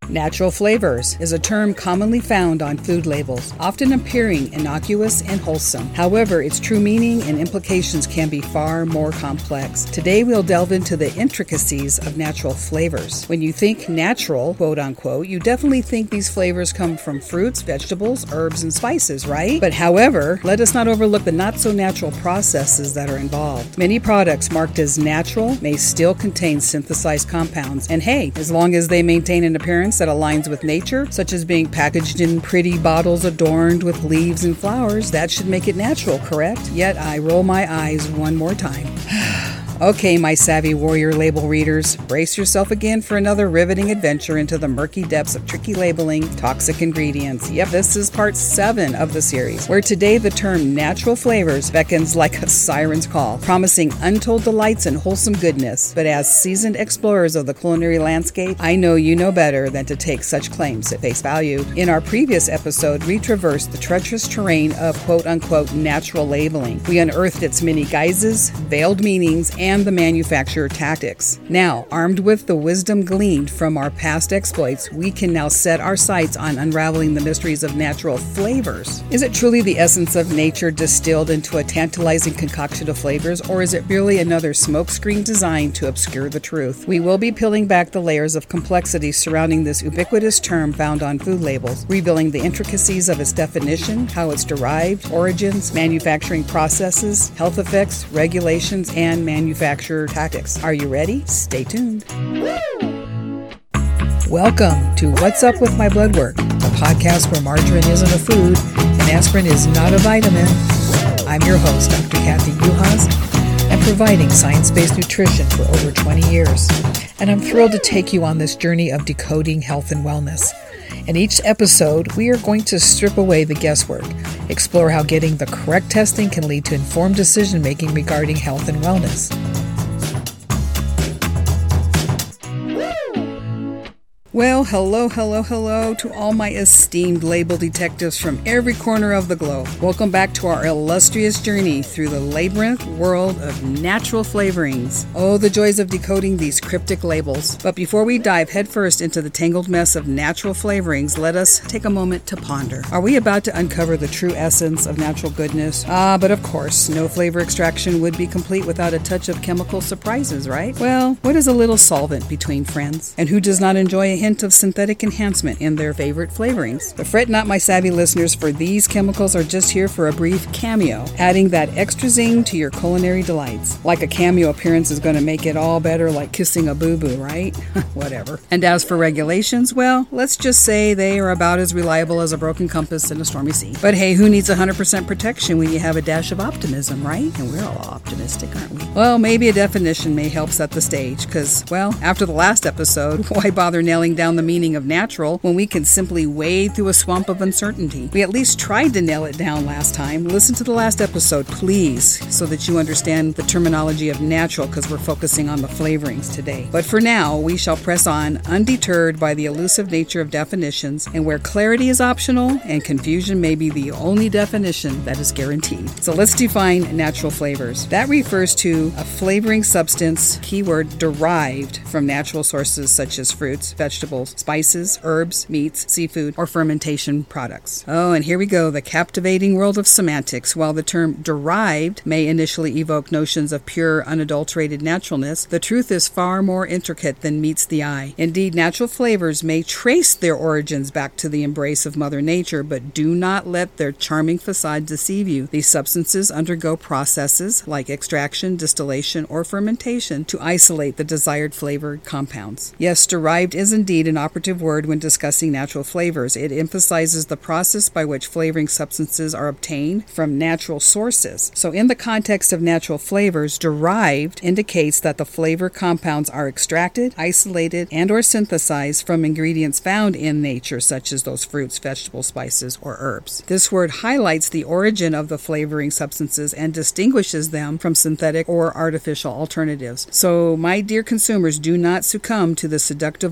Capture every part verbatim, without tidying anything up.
Natural flavors is a term commonly found on food labels, often appearing innocuous and wholesome. However, its true meaning and implications can be far more complex. Today, we'll delve into the intricacies of natural flavors. When you think natural, quote unquote, you definitely think these flavors come from fruits, vegetables, herbs, and spices, right? But however, let us not overlook the not-so-natural processes that are involved. Many products marked as natural may still contain synthesized compounds, and hey, as long as they maintain an appearance that aligns with nature, such as being packaged in pretty bottles adorned with leaves and flowers, that should make it natural, correct? Yet I roll my eyes one more time. Okay, my savvy warrior label readers, brace yourself again for another riveting adventure into the murky depths of tricky labeling, toxic ingredients. Yep, this is part seven of the series, where today the term natural flavors beckons like a siren's call, promising untold delights and wholesome goodness. But as seasoned explorers of the culinary landscape, I know you know better than to take such claims at face value. In our previous episode, we traversed the treacherous terrain of quote-unquote natural labeling. We unearthed its many guises, veiled meanings, and and the manufacturer tactics. Now, armed with the wisdom gleaned from our past exploits, we can now set our sights on unraveling the mysteries of natural flavors. Is it truly the essence of nature distilled into a tantalizing concoction of flavors, or is it merely another smokescreen designed to obscure the truth? We will be peeling back the layers of complexity surrounding this ubiquitous term found on food labels, revealing the intricacies of its definition, how it's derived, origins, manufacturing processes, health effects, regulations, and manufacturing manufacturer tactics. Are you ready? Stay tuned. Welcome to What's Up With My Blood Work, a podcast where margarine isn't a food and aspirin is not a vitamin. I'm your host, Doctor Kathy Juhas, and providing science-based nutrition for over twenty years. And I'm thrilled to take you on this journey of decoding health and wellness. In each episode, we are going to strip away the guesswork, explore how getting the correct testing can lead to informed decision-making regarding health and wellness. Well, hello, hello, hello to all my esteemed label detectives from every corner of the globe. Welcome back to our illustrious journey through the labyrinth world of natural flavorings. Oh, the joys of decoding these cryptic labels. But before we dive headfirst into the tangled mess of natural flavorings, let us take a moment to ponder. Are we about to uncover the true essence of natural goodness? Ah, but of course, no flavor extraction would be complete without a touch of chemical surprises, right? Well, what is a little solvent between friends? And who does not enjoy a hint of synthetic enhancement in their favorite flavorings? But fret not, my savvy listeners, for these chemicals are just here for a brief cameo, adding that extra zing to your culinary delights. Like a cameo appearance is going to make it all better, like kissing a boo-boo, right? Whatever. And as for regulations, well, let's just say they are about as reliable as a broken compass in a stormy sea. But hey, who needs one hundred percent protection when you have a dash of optimism, right? And we're all optimistic, aren't we? Well, maybe a definition may help set the stage, because, well, after the last episode, why bother nailing down the meaning of natural when we can simply wade through a swamp of uncertainty? We at least tried to nail it down last time. Listen to the last episode, please, so that you understand the terminology of natural, because we're focusing on the flavorings today. But for now, we shall press on, undeterred by the elusive nature of definitions, and where clarity is optional and confusion may be the only definition that is guaranteed. So let's define natural flavors. That refers to a flavoring substance, keyword, derived from natural sources such as fruits, vegetables, spices, herbs, meats, seafood, or fermentation products. Oh, and here we go, the captivating world of semantics. While the term derived may initially evoke notions of pure, unadulterated naturalness, the truth is far more intricate than meets the eye. Indeed, natural flavors may trace their origins back to the embrace of Mother Nature, but do not let their charming facade deceive you. These substances undergo processes like extraction, distillation, or fermentation to isolate the desired flavored compounds. Yes, derived is indeed an operative word when discussing natural flavors. It emphasizes the process by which flavoring substances are obtained from natural sources. So in the context of natural flavors, derived indicates that the flavor compounds are extracted, isolated, and or synthesized from ingredients found in nature, such as those fruits, vegetables, spices, or herbs. This word highlights the origin of the flavoring substances and distinguishes them from synthetic or artificial alternatives. So, my dear consumers, do not succumb to the seductive allure of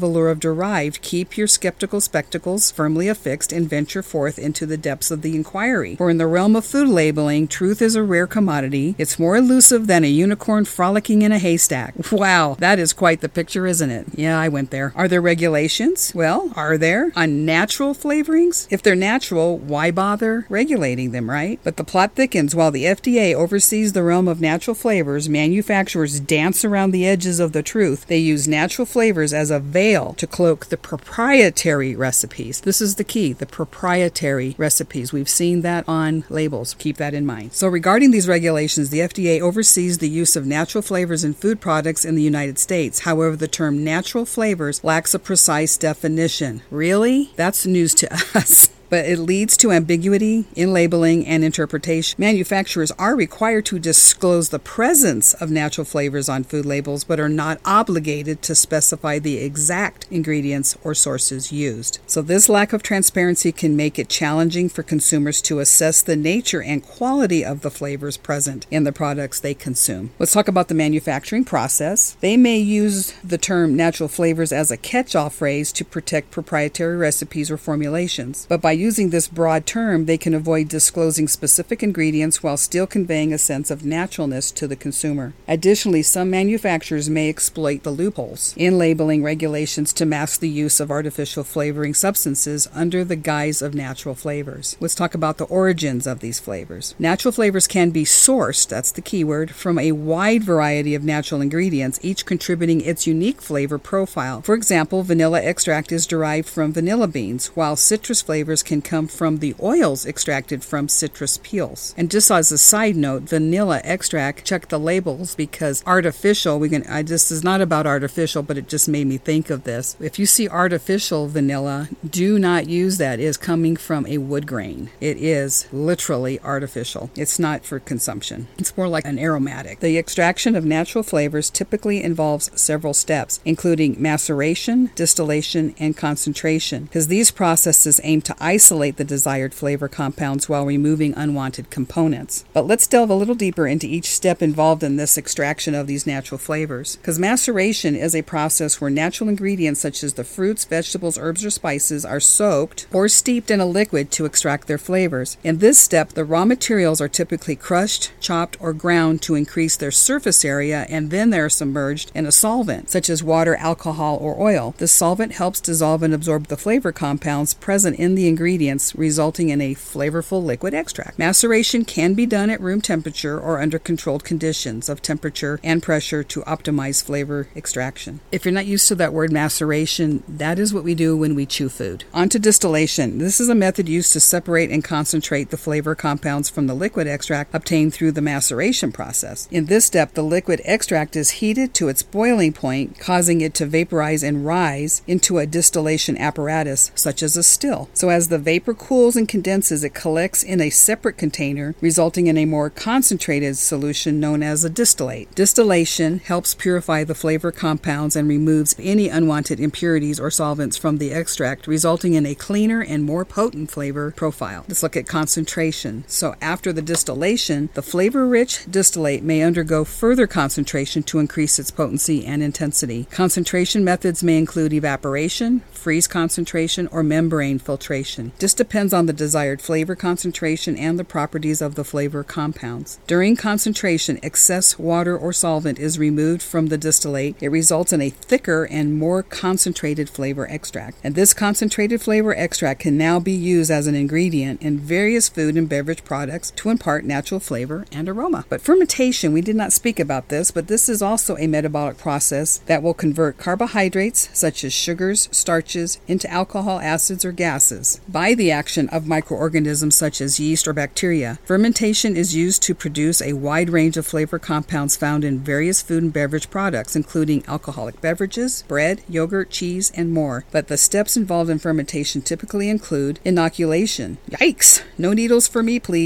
derived, keep your skeptical spectacles firmly affixed and venture forth into the depths of the inquiry. For in the realm of food labeling, truth is a rare commodity. It's more elusive than a unicorn frolicking in a haystack. Wow, that is quite the picture, isn't it? Yeah, I went there. Are there regulations? Well, are there? On natural flavorings? If they're natural, why bother regulating them, right? But the plot thickens. While the F D A oversees the realm of natural flavors, manufacturers dance around the edges of the truth. They use natural flavors as a veil to cloak the proprietary recipes. This is the key, the proprietary recipes. We've seen that on labels. Keep that in mind. So regarding these regulations, the F D A oversees the use of natural flavors in food products in the United States. However, the term natural flavors lacks a precise definition. Really? That's news to us. But it leads to ambiguity in labeling and interpretation. Manufacturers are required to disclose the presence of natural flavors on food labels, but are not obligated to specify the exact ingredients or sources used. So this lack of transparency can make it challenging for consumers to assess the nature and quality of the flavors present in the products they consume. Let's talk about the manufacturing process. They may use the term natural flavors as a catch-all phrase to protect proprietary recipes or formulations, but by using this broad term, they can avoid disclosing specific ingredients while still conveying a sense of naturalness to the consumer. Additionally, some manufacturers may exploit the loopholes in labeling regulations to mask the use of artificial flavoring substances under the guise of natural flavors. Let's talk about the origins of these flavors. Natural flavors can be sourced, that's the key word, from a wide variety of natural ingredients, each contributing its unique flavor profile. For example, vanilla extract is derived from vanilla beans, while citrus flavors can come from the oils extracted from citrus peels. And just as a side note, vanilla extract, check the labels because artificial, we can, I, this is not about artificial, but it just made me think of this. If you see artificial vanilla, do not use that. It is coming from a wood grain. It is literally artificial. It's not for consumption. It's more like an aromatic. The extraction of natural flavors typically involves several steps, including maceration, distillation, and concentration, because these processes aim to isolate the desired flavor compounds while removing unwanted components. But let's delve a little deeper into each step involved in this extraction of these natural flavors, because maceration is a process where natural ingredients such as the fruits, vegetables, herbs, or spices are soaked or steeped in a liquid to extract their flavors. In this step, the raw materials are typically crushed, chopped, or ground to increase their surface area, and then they are submerged in a solvent such as water, alcohol, or oil. The solvent helps dissolve and absorb the flavor compounds present in the ingredients, resulting in a flavorful liquid extract. Maceration can be done at room temperature or under controlled conditions of temperature and pressure to optimize flavor extraction. If you're not used to that word maceration, that is what we do when we chew food. On to distillation. This is a method used to separate and concentrate the flavor compounds from the liquid extract obtained through the maceration process. In this step, the liquid extract is heated to its boiling point, causing it to vaporize and rise into a distillation apparatus, such as a still. So as the vapor cools and condenses, it collects in a separate container, resulting in a more concentrated solution known as a distillate. Distillation helps purify the flavor compounds and removes any unwanted impurities or solvents from the extract, resulting in a cleaner and more potent flavor profile. Let's look at concentration. So after the distillation, the flavor-rich distillate may undergo further concentration to increase its potency and intensity. Concentration methods may include evaporation, freeze concentration, or membrane filtration. This depends on the desired flavor concentration and the properties of the flavor compounds. During concentration, excess water or solvent is removed from the distillate. It results in a thicker and more concentrated flavor extract. And this concentrated flavor extract can now be used as an ingredient in various food and beverage products to impart natural flavor and aroma. But fermentation, we did not speak about this, but this is also a metabolic process that will convert carbohydrates such as sugars, starches, into alcohol, acids, or gases by the action of microorganisms such as yeast or bacteria. Fermentation is used to produce a wide range of flavor compounds found in various food and beverage products, including alcoholic beverages, bread, yogurt, cheese, and more. But the steps involved in fermentation typically include inoculation. Yikes! No needles for me, please.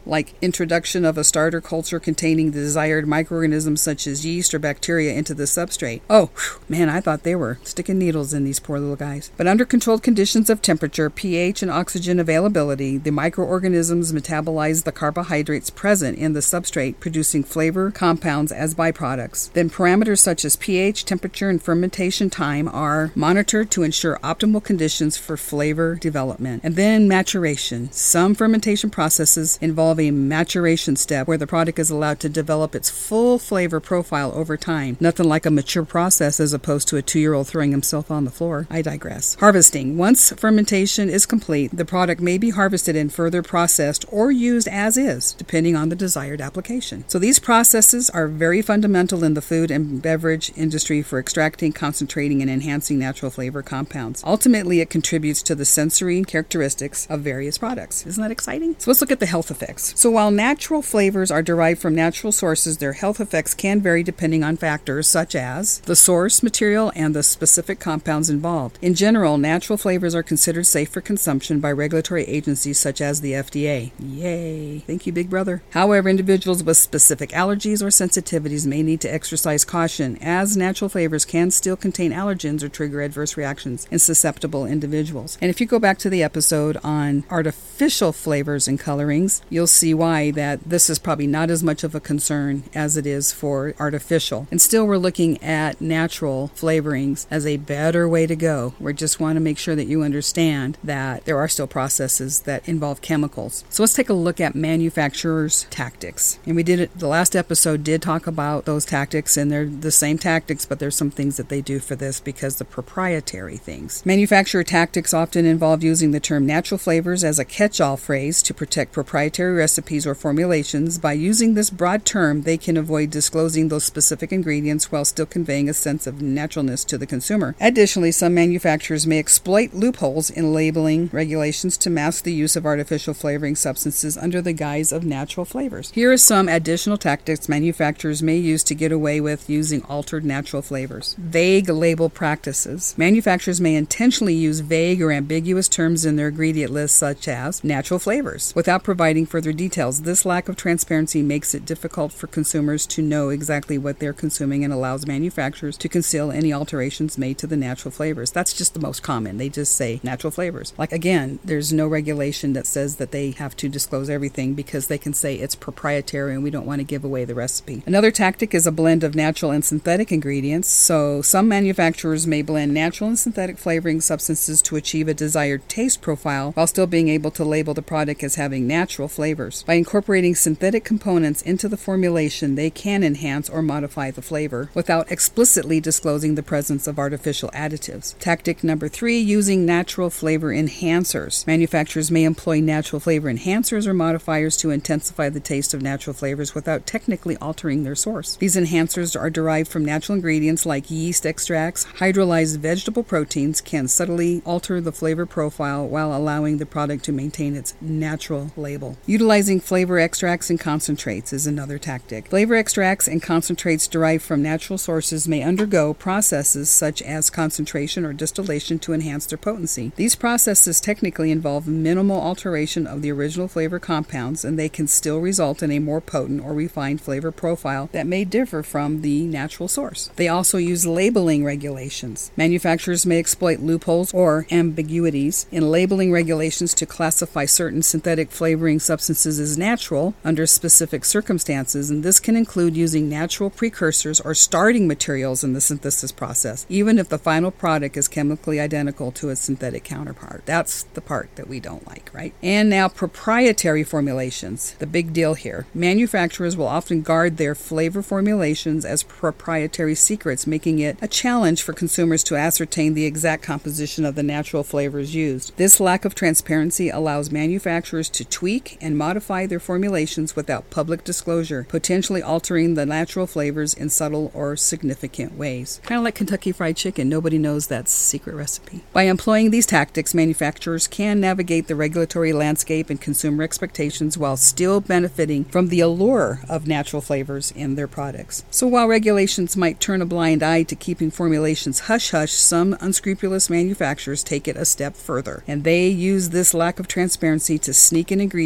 like introduction of a starter culture containing the desired microorganisms such as yeast or bacteria into the substrate. Oh, whew, man, I thought they were sticking needles in these poor little guys. But under controlled conditions of temperature, pH, and oxygen availability, the microorganisms metabolize the carbohydrates present in the substrate, producing flavor compounds as byproducts. Then parameters such as pH, temperature, and fermentation time are monitored to ensure optimal conditions for flavor development. And then maturation. Some fermentation processes involve a maturation step where the product is allowed to develop its full flavor profile over time. Nothing like a mature process as opposed to a two-year-old throwing himself on the floor. I digress. Harvesting. Once fermentation is complete, the product may be harvested and further processed or used as is, depending on the desired application. So these processes are very fundamental in the food and beverage industry for extracting, concentrating, and enhancing natural flavor compounds. Ultimately, it contributes to the sensory characteristics of various products. Isn't that exciting? So let's look at the health effects. So while natural flavors are derived from natural sources, their health effects can vary depending on factors such as the source material and the specific compounds involved. In general, natural flavors are considered safe for consumption by regulatory agencies such as the F D A. Yay! Thank you, Big Brother. However, individuals with specific allergies or sensitivities may need to exercise caution, as natural flavors can still contain allergens or trigger adverse reactions in susceptible individuals. And if you go back to the episode on artificial flavors and colorings, you'll see why that this is probably not as much of a concern as it is for artificial. And still, we're looking at natural flavorings as a better way to go. We just want to make sure that you understand that there are still processes that involve chemicals. So let's take a look at manufacturers' tactics. And we did it, the last episode did talk about those tactics, and they're the same tactics, but there's some things that they do for this because the proprietary things. Manufacturer tactics often involve using the term natural flavors as a catch-all phrase to protect proprietary recipes or formulations. By using this broad term, they can avoid disclosing those specific ingredients while still conveying a sense of naturalness to the consumer. Additionally, some manufacturers may exploit loopholes in labeling regulations to mask the use of artificial flavoring substances under the guise of natural flavors. Here are some additional tactics manufacturers may use to get away with using altered natural flavors. Vague label practices. Manufacturers may intentionally use vague or ambiguous terms in their ingredient list, such as natural flavors, without providing further details. This lack of transparency makes it difficult for consumers to know exactly what they're consuming and allows manufacturers to conceal any alterations made to the natural flavors. That's just the most common. They just say natural flavors. Like, again, there's no regulation that says that they have to disclose everything because they can say it's proprietary and we don't want to give away the recipe. Another tactic is a blend of natural and synthetic ingredients. So some manufacturers may blend natural and synthetic flavoring substances to achieve a desired taste profile while still being able to label the product as having natural flavors. By incorporating synthetic components into the formulation, they can enhance or modify the flavor without explicitly disclosing the presence of artificial additives. Tactic number three, using natural flavor enhancers. Manufacturers may employ natural flavor enhancers or modifiers to intensify the taste of natural flavors without technically altering their source. These enhancers are derived from natural ingredients like yeast extracts. Hydrolyzed vegetable proteins can subtly alter the flavor profile while allowing the product to maintain its natural label. Utilizing flavor extracts and concentrates is another tactic. Flavor extracts and concentrates derived from natural sources may undergo processes such as concentration or distillation to enhance their potency. These processes technically involve minimal alteration of the original flavor compounds, and they can still result in a more potent or refined flavor profile that may differ from the natural source. They also use labeling regulations. Manufacturers may exploit loopholes or ambiguities in labeling regulations to classify certain synthetic flavoring substances as natural under specific circumstances, and this can include using natural precursors or starting materials in the synthesis process, even if the final product is chemically identical to its synthetic counterpart. That's the part that we don't like, right? And now proprietary formulations. The big deal here. Manufacturers will often guard their flavor formulations as proprietary secrets, making it a challenge for consumers to ascertain the exact composition of the natural flavors used. This lack of transparency allows manufacturers to tweak and modify their formulations without public disclosure, potentially altering the natural flavors in subtle or significant ways. Kind of like Kentucky Fried Chicken. Nobody knows that secret recipe. By employing these tactics, manufacturers can navigate the regulatory landscape and consumer expectations while still benefiting from the allure of natural flavors in their products. So while regulations might turn a blind eye to keeping formulations hush-hush, some unscrupulous manufacturers take it a step further, and they use this lack of transparency to sneak in ingredients without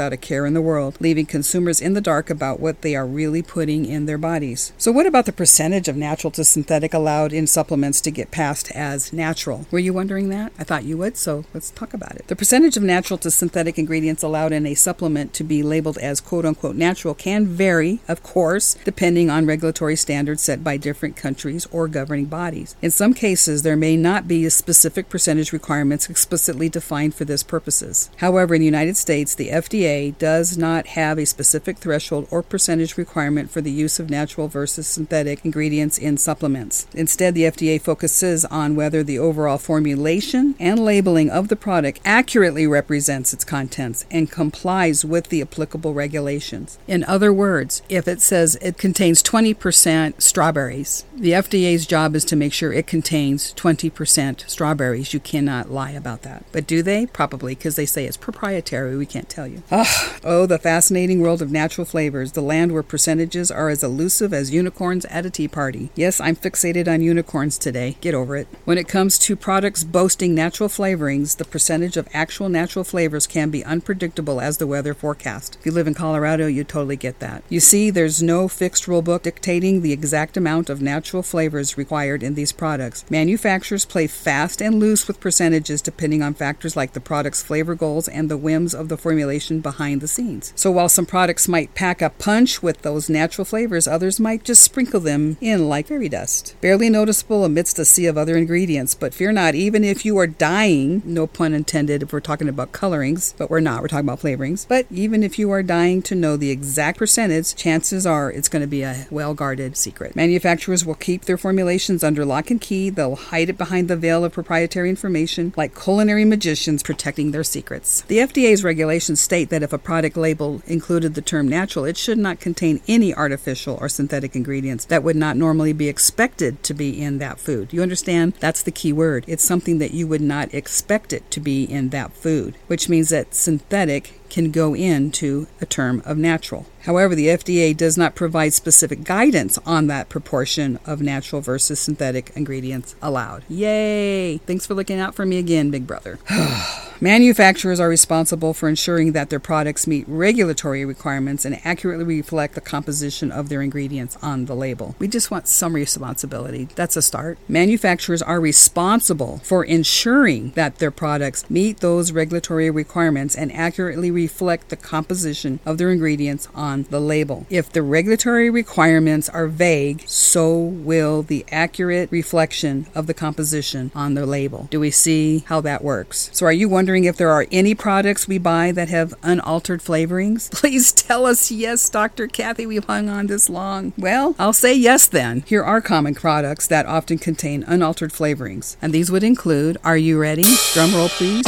without a care in the world, leaving consumers in the dark about what they are really putting in their bodies. So what about the percentage of natural to synthetic allowed in supplements to get passed as natural? Were you wondering that? I thought you would, so let's talk about it. The percentage of natural to synthetic ingredients allowed in a supplement to be labeled as quote-unquote natural can vary, of course, depending on regulatory standards set by different countries or governing bodies. In some cases, there may not be specific percentage requirements explicitly defined for this purposes. However, in the United States, the F D A does not have a specific threshold or percentage requirement for the use of natural versus synthetic ingredients in supplements. Instead, the F D A focuses on whether the overall formulation and labeling of the product accurately represents its contents and complies with the applicable regulations. In other words, if it says it contains twenty percent strawberries, the F D A's job is to make sure it contains twenty percent strawberries. You cannot lie about that. But do they? Probably, because they say it's proprietary. We can't tell you. Oh, oh, the fascinating world of natural flavors, the land where percentages are as elusive as unicorns at a tea party. Yes, I'm fixated on unicorns today. Get over it. When it comes to products boasting natural flavorings, the percentage of actual natural flavors can be unpredictable as the weather forecast. If you live in Colorado, you totally get that. You see, there's no fixed rule book dictating the exact amount of natural flavors required in these products. Manufacturers play fast and loose with percentages depending on factors like the product's flavor goals and the whims of the formulation behind the scenes. So while some products might pack a punch with those natural flavors, others might just sprinkle them in like fairy dust. Barely noticeable amidst a sea of other ingredients, but fear not, even if you are dying, no pun intended if we're talking about colorings, but we're not, we're talking about flavorings, but even if you are dying to know the exact percentage, chances are it's going to be a well-guarded secret. Manufacturers will keep their formulations under lock and key. They'll hide it behind the veil of proprietary information, like culinary magicians protecting their secrets. The F D A's regulations state that if a product label included the term natural, it should not contain any artificial or synthetic ingredients that would not normally be expected to be in that food. You understand? That's the key word. It's something that you would not expect it to be in that food, which means that synthetic can go into a term of natural. However, the F D A does not provide specific guidance on that proportion of natural versus synthetic ingredients allowed. Yay! Thanks for looking out for me again, Big Brother. Manufacturers are responsible for ensuring that their products meet regulatory requirements and accurately reflect the composition of their ingredients on the label. We just want some responsibility. That's a start. Manufacturers are responsible for ensuring that their products meet those regulatory requirements and accurately reflect the composition of their ingredients on the label. If the regulatory requirements are vague, so will the accurate reflection of the composition on the label. Do we see how that works? So are you wondering if there are any products we buy that have unaltered flavorings? Please tell us yes, Doctor Kathy, we've hung on this long. Well, I'll say yes then. Here are common products that often contain unaltered flavorings. And these would include, are you ready? Drum roll, please.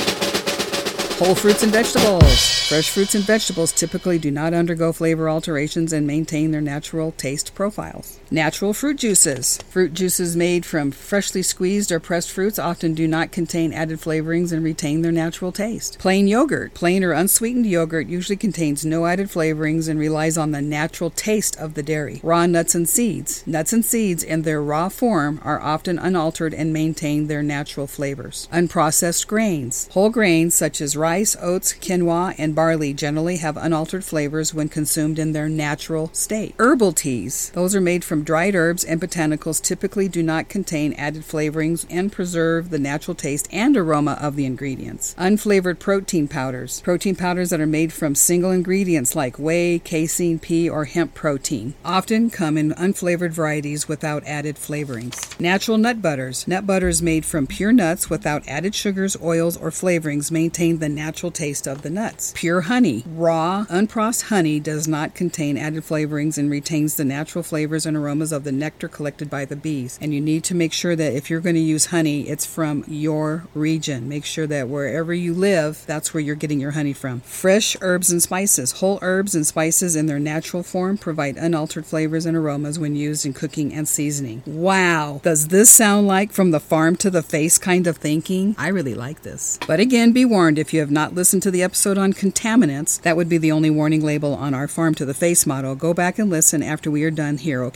Whole fruits and vegetables. Fresh fruits and vegetables typically do not undergo flavor alterations and maintain their natural taste profiles. Natural fruit juices. Fruit juices made from freshly squeezed or pressed fruits often do not contain added flavorings and retain their natural taste. Plain yogurt. Plain or unsweetened yogurt usually contains no added flavorings and relies on the natural taste of the dairy. Raw nuts and seeds. Nuts and seeds in their raw form are often unaltered and maintain their natural flavors. Unprocessed grains. Whole grains such as rice, oats, quinoa, and barley generally have unaltered flavors when consumed in their natural state. Herbal teas. Those are made from dried herbs and botanicals, typically do not contain added flavorings and preserve the natural taste and aroma of the ingredients. Unflavored protein powders. Protein powders that are made from single ingredients like whey, casein, pea, or hemp protein often come in unflavored varieties without added flavorings. Natural nut butters. Nut butters made from pure nuts without added sugars, oils, or flavorings maintain the natural taste of the nuts. Pure honey. Raw, unprocessed honey does not contain added flavorings and retains the natural flavors and aromas of the nectar collected by the bees. And you need to make sure that if you're going to use honey, it's from your region. Make sure that wherever you live, that's where you're getting your honey from. Fresh herbs and spices. Whole herbs and spices in their natural form provide unaltered flavors and aromas when used in cooking and seasoning. Wow! Does this sound like from the farm to the face kind of thinking? I really like this. But again, be warned, if you have not listened to the episode on contaminants, that would be the only warning label on our farm to the face motto. Go back and listen after we are done here, okay?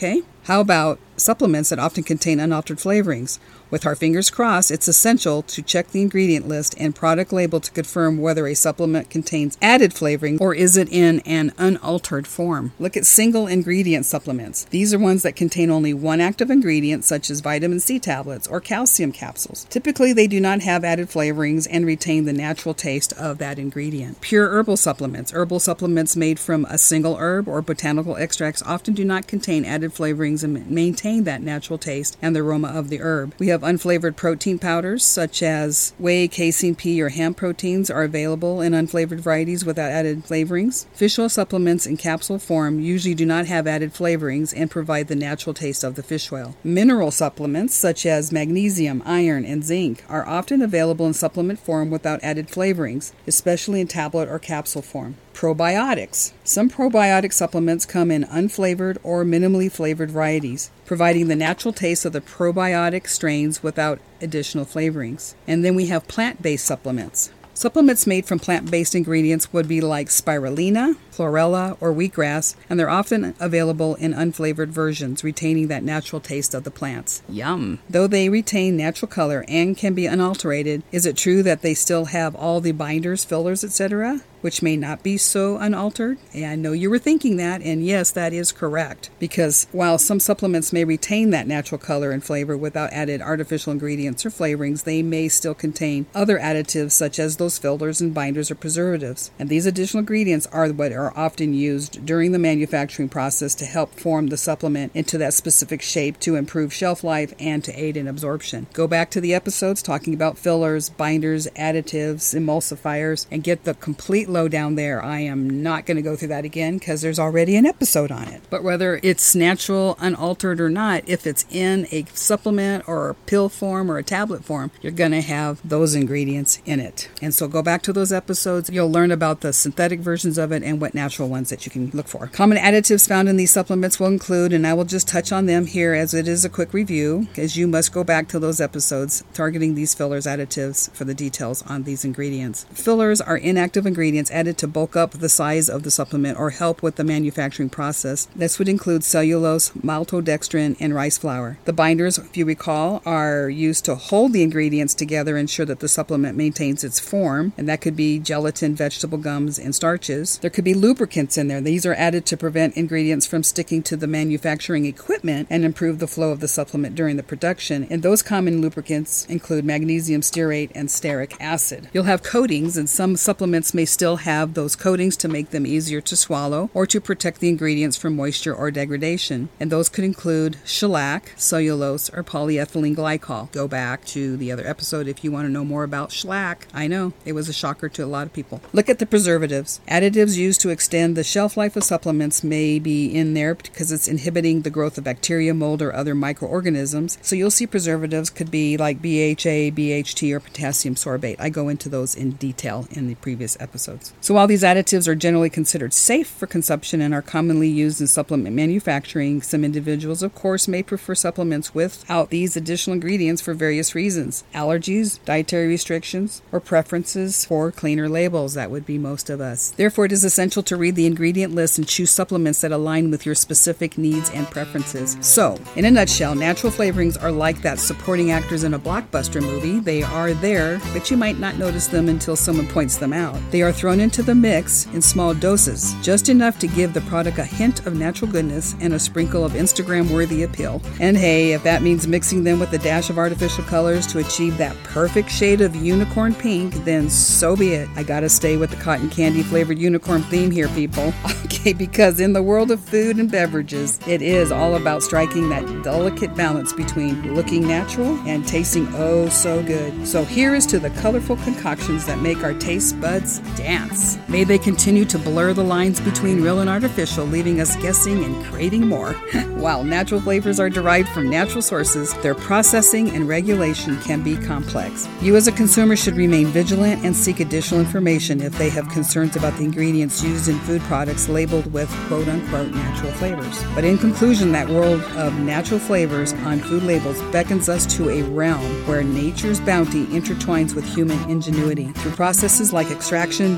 How about supplements that often contain unaltered flavorings? With our fingers crossed, it's essential to check the ingredient list and product label to confirm whether a supplement contains added flavoring or is it in an unaltered form. Look at single ingredient supplements. These are ones that contain only one active ingredient, such as vitamin C tablets or calcium capsules. Typically, they do not have added flavorings and retain the natural taste of that ingredient. Pure herbal supplements. Herbal supplements made from a single herb or botanical extracts often do not contain added flavorings and maintain that natural taste and the aroma of the herb. We have unflavored protein powders, such as whey, casein, pea, or hemp proteins are available in unflavored varieties without added flavorings. Fish oil supplements in capsule form usually do not have added flavorings and provide the natural taste of the fish oil. Mineral supplements, such as magnesium, iron, and zinc, are often available in supplement form without added flavorings, especially in tablet or capsule form. Probiotics. Some probiotic supplements come in unflavored or minimally flavored varieties, providing the natural taste of the probiotic strains without additional flavorings. And then we have plant-based supplements. Supplements made from plant-based ingredients would be like spirulina, chlorella, or wheatgrass, and they're often available in unflavored versions, retaining that natural taste of the plants. Yum! Though they retain natural color and can be unalterated, is it true that they still have all the binders, fillers, et cetera, which may not be so unaltered? And I know you were thinking that, and yes, that is correct. Because while some supplements may retain that natural color and flavor without added artificial ingredients or flavorings, they may still contain other additives such as those fillers and binders or preservatives. And these additional ingredients are what are often used during the manufacturing process to help form the supplement into that specific shape to improve shelf life and to aid in absorption. Go back to the episodes talking about fillers, binders, additives, emulsifiers, and get the complete lowdown there. I am not going to go through that again because there's already an episode on it. But whether it's natural, unaltered or not, if it's in a supplement or a pill form or a tablet form, you're going to have those ingredients in it. And so go back to those episodes. You'll learn about the synthetic versions of it and what natural ones that you can look for. Common additives found in these supplements will include, and I will just touch on them here as it is a quick review, as you must go back to those episodes targeting these fillers additives for the details on these ingredients. Fillers are inactive ingredients added to bulk up the size of the supplement or help with the manufacturing process. This would include cellulose, maltodextrin, and rice flour. The binders, if you recall, are used to hold the ingredients together and ensure that the supplement maintains its form, and that could be gelatin, vegetable gums, and starches. There could be lubricants in there. These are added to prevent ingredients from sticking to the manufacturing equipment and improve the flow of the supplement during the production. And those common lubricants include magnesium stearate and stearic acid. You'll have coatings, and some supplements may still have those coatings to make them easier to swallow or to protect the ingredients from moisture or degradation. And those could include shellac, cellulose, or polyethylene glycol. Go back to the other episode if you want to know more about shellac. I know, it was a shocker to a lot of people. Look at the preservatives. Additives used to extend the shelf life of supplements may be in there because it's inhibiting the growth of bacteria, mold, or other microorganisms. So you'll see preservatives could be like B H A, B H T, or potassium sorbate. I go into those in detail in the previous episodes. So while these additives are generally considered safe for consumption and are commonly used in supplement manufacturing, some individuals, of course, may prefer supplements without these additional ingredients for various reasons. Allergies, dietary restrictions, or preferences for cleaner labels. That would be most of us. Therefore, it is essential to read the ingredient list and choose supplements that align with your specific needs and preferences. So, in a nutshell, natural flavorings are like that supporting actors in a blockbuster movie. They are there, but you might not notice them until someone points them out. They are thrown into the mix in small doses, just enough to give the product a hint of natural goodness and a sprinkle of Instagram-worthy appeal. And hey, if that means mixing them with a dash of artificial colors to achieve that perfect shade of unicorn pink, then so be it. I gotta stay with the cotton candy flavored unicorn theme here, people. Okay, because in the world of food and beverages, it is all about striking that delicate balance between looking natural and tasting oh so good. So here is to the colorful concoctions that make our taste buds dance. May they continue to blur the lines between real and artificial, leaving us guessing and craving more. While natural flavors are derived from natural sources, their processing and regulation can be complex. You as a consumer should remain vigilant and seek additional information if they have concerns about the ingredients used in food products labeled with quote-unquote natural flavors. But in conclusion, that world of natural flavors on food labels beckons us to a realm where nature's bounty intertwines with human ingenuity. Through processes like extraction,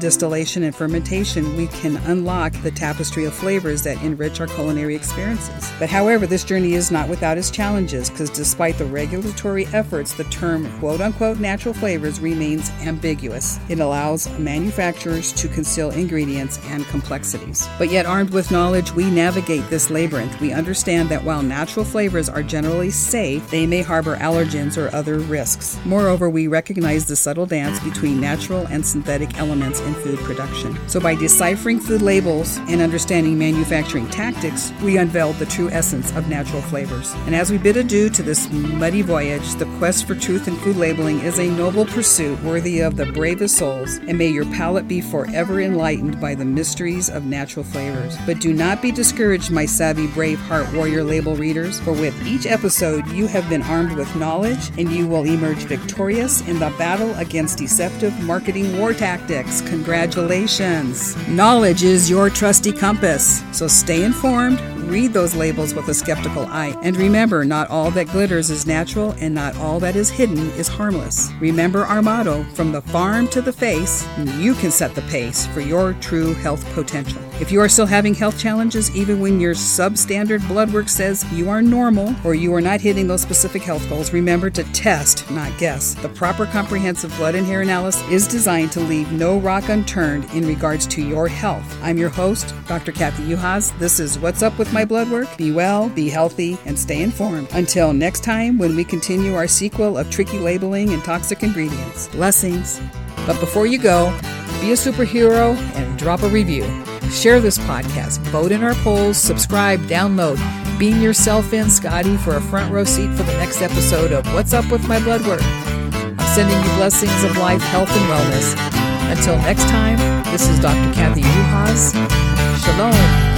distillation and fermentation, we can unlock the tapestry of flavors that enrich our culinary experiences. But however, this journey is not without its challenges, because despite the regulatory efforts, the term quote-unquote natural flavors remains ambiguous. It allows manufacturers to conceal ingredients and complexities. But yet, armed with knowledge, we navigate this labyrinth. We understand that while natural flavors are generally safe, they may harbor allergens or other risks. Moreover, we recognize the subtle dance between natural and synthetic elements in food production. So by deciphering food labels and understanding manufacturing tactics, we unveil the true essence of natural flavors. And as we bid adieu to this muddy voyage, the quest for truth in food labeling is a noble pursuit worthy of the bravest souls, and may your palate be forever enlightened by the mysteries of natural flavors. But do not be discouraged, my savvy, brave heart warrior label readers, for with each episode you have been armed with knowledge, and you will emerge victorious in the battle against deceptive marketing war tactics. Congratulations! Knowledge is your trusty compass, so stay informed. Read those labels with a skeptical eye. And remember, not all that glitters is natural, and not all that is hidden is harmless. Remember our motto, from the farm to the face, you can set the pace for your true health potential. If you are still having health challenges, even when your substandard blood work says you are normal or you are not hitting those specific health goals, remember to test, not guess. The proper comprehensive blood and hair analysis is designed to leave no rock unturned in regards to your health. I'm your host, Doctor Kathy Juhasz. This is What's Up with My Blood Work. Be well, be healthy, and stay informed. Until next time, when we continue our sequel of tricky labeling and toxic ingredients. Blessings. But before you go, be a superhero and drop a review. Share this podcast, vote in our polls, subscribe, download. Beam yourself in, Scotty, for a front row seat for the next episode of What's Up with My Blood Work. I'm sending you blessings of life, health, and wellness. Until next time, this is Doctor Kathy Juhasz. Shalom.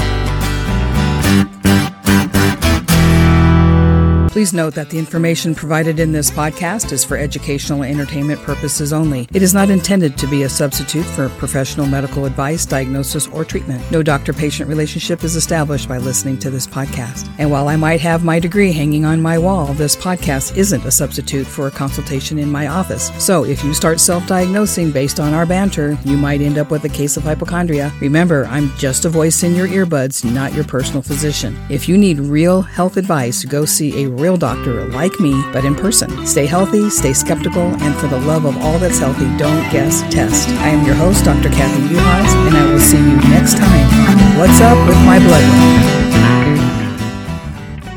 Please note that the information provided in this podcast is for educational and entertainment purposes only. It is not intended to be a substitute for professional medical advice, diagnosis, or treatment. No doctor-patient relationship is established by listening to this podcast. And while I might have my degree hanging on my wall, this podcast isn't a substitute for a consultation in my office. So if you start self-diagnosing based on our banter, you might end up with a case of hypochondria. Remember, I'm just a voice in your earbuds, not your personal physician. If you need real health advice, go see a real doctor like me, but in person. Stay healthy, stay skeptical, and for the love of all that's healthy, don't guess, test. I am your host, Doctor Kathy Juhasz, and I will see you next time on What's Up with My Blood Work.